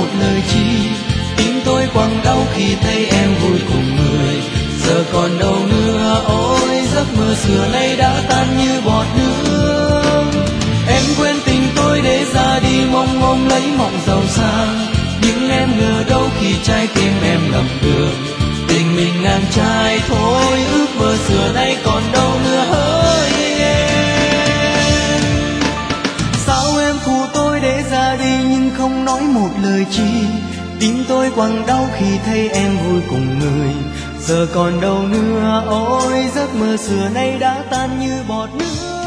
lời chi. Tim tôi quặn đau khi thấy em vui cùng người, giờ còn đâu nữa. Ôi giấc mơ xưa nay đã tan như bọt nước. Em quên tình tôi để ra đi, mong ôm lấy mộng giàu sang. Nhưng em ngờ đâu khi trái tim em lầm đường, tình mình ngang trái thôi. Ước mơ xưa nay còn đâu nữa hỡi em. Sao em phụ tôi để ra đi nhưng không nói một lời chi. Tim tôi quặn đau khi thấy em vui cùng người, giờ còn đâu nữa. Ôi giấc mơ xưa nay đã tan như bọt nước.